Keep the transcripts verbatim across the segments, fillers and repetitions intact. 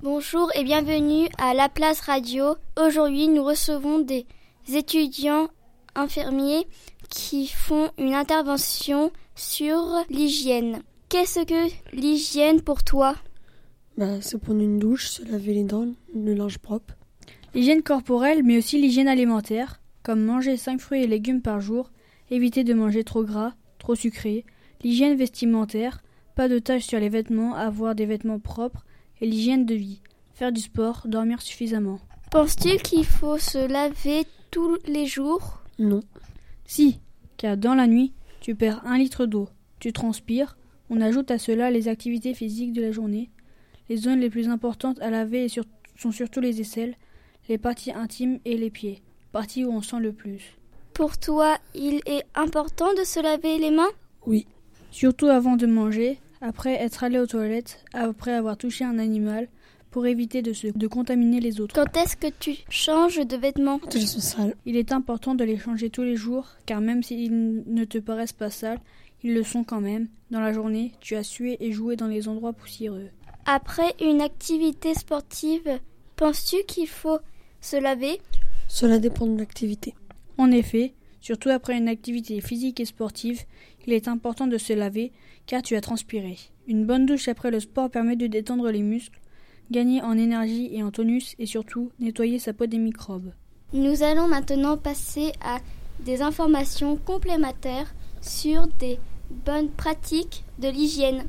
Bonjour et bienvenue à La Place Radio. Aujourd'hui, nous recevons des étudiants infirmiers qui font une intervention sur l'hygiène. Qu'est-ce que l'hygiène pour toi ? Bah, c'est prendre une douche, se laver les dents, le linge propre. L'hygiène corporelle, mais aussi l'hygiène alimentaire, comme manger cinq fruits et légumes par jour, éviter de manger trop gras, trop sucré, l'hygiène vestimentaire, pas de taches sur les vêtements, avoir des vêtements propres, et l'hygiène de vie, faire du sport, dormir suffisamment. Penses-tu qu'il faut se laver tous les jours ? Non. Si, car dans la nuit, tu perds un litre d'eau, tu transpires, on ajoute à cela les activités physiques de la journée. Les zones les plus importantes à laver sur- sont surtout les aisselles, les parties intimes et les pieds, parties où on sent le plus. Pour toi, il est important de se laver les mains ? Oui. Surtout avant de manger, après être allé aux toilettes, après avoir touché un animal, pour éviter de, se, de contaminer les autres. Quand est-ce que tu changes de vêtements ? Quand je suis sale. Il est important de les changer tous les jours, car même s'ils ne te paraissent pas sales, ils le sont quand même. Dans la journée, tu as sué et joué dans les endroits poussiéreux. Après une activité sportive, penses-tu qu'il faut se laver ? Cela dépend de l'activité. En effet, surtout après une activité physique et sportive, il est important de se laver, car tu as transpiré. Une bonne douche après le sport permet de détendre les muscles, gagner en énergie et en tonus et surtout nettoyer sa peau des microbes. Nous allons maintenant passer à des informations complémentaires sur des bonnes pratiques de l'hygiène.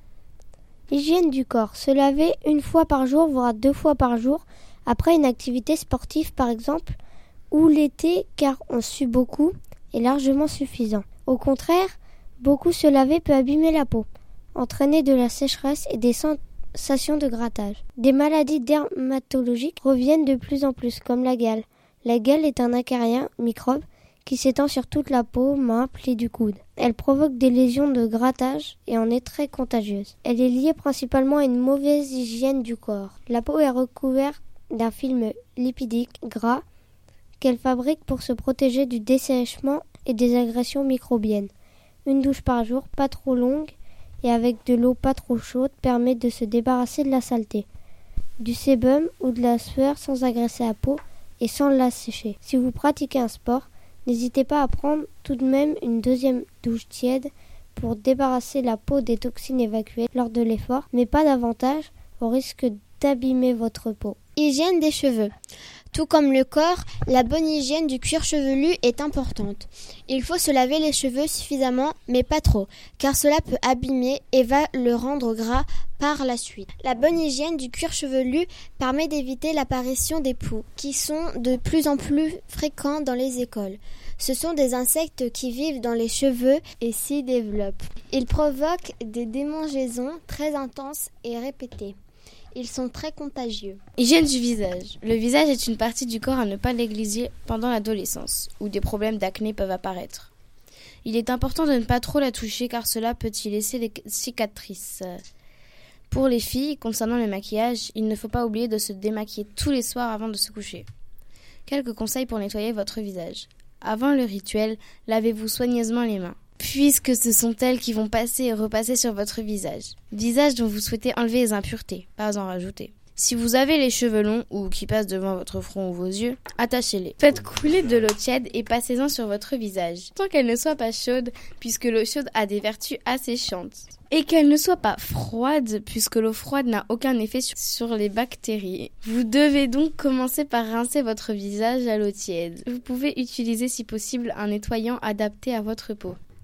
L'hygiène du corps. Se laver une fois par jour, voire deux fois par jour, après une activité sportive par exemple, ou l'été car on sue beaucoup, est largement suffisant. Au contraire, beaucoup se laver peut abîmer la peau, entraîner de la sécheresse et des sensations de grattage. Des maladies dermatologiques reviennent de plus en plus, comme la gale. La gale est un acarien, microbe, qui s'étend sur toute la peau, mains, plis du coude. Elle provoque des lésions de grattage et en est très contagieuse. Elle est liée principalement à une mauvaise hygiène du corps. La peau est recouverte d'un film lipidique gras qu'elle fabrique pour se protéger du dessèchement et des agressions microbiennes. Une douche par jour, pas trop longue et avec de l'eau pas trop chaude, permet de se débarrasser de la saleté, du sébum ou de la sueur sans agresser la peau et sans la sécher. Si vous pratiquez un sport, n'hésitez pas à prendre tout de même une deuxième douche tiède pour débarrasser la peau des toxines évacuées lors de l'effort, mais pas davantage au risque d'abîmer votre peau. Hygiène des cheveux. Tout comme le corps, la bonne hygiène du cuir chevelu est importante. Il faut se laver les cheveux suffisamment, mais pas trop, car cela peut abîmer et va le rendre gras par la suite. La bonne hygiène du cuir chevelu permet d'éviter l'apparition des poux, qui sont de plus en plus fréquents dans les écoles. Ce sont des insectes qui vivent dans les cheveux et s'y développent. Ils provoquent des démangeaisons très intenses et répétées. Ils sont très contagieux. Hygiène du visage. Le visage est une partie du corps à ne pas négliger pendant l'adolescence, où des problèmes d'acné peuvent apparaître. Il est important de ne pas trop la toucher car cela peut y laisser des cicatrices. Pour les filles, concernant le maquillage, il ne faut pas oublier de se démaquiller tous les soirs avant de se coucher. Quelques conseils pour nettoyer votre visage. Avant le rituel, lavez-vous soigneusement les mains, puisque ce sont elles qui vont passer et repasser sur votre visage. Visage dont vous souhaitez enlever les impuretés, pas en rajouter. Si vous avez les cheveux longs ou qui passent devant votre front ou vos yeux, attachez-les. Faites couler de l'eau tiède et passez-en sur votre visage, tant qu'elle ne soit pas chaude, puisque l'eau chaude a des vertus asséchantes. Et qu'elle ne soit pas froide, puisque l'eau froide n'a aucun effet sur, sur les bactéries. Vous devez donc commencer par rincer votre visage à l'eau tiède. Vous pouvez utiliser si possible un nettoyant adapté à votre peau.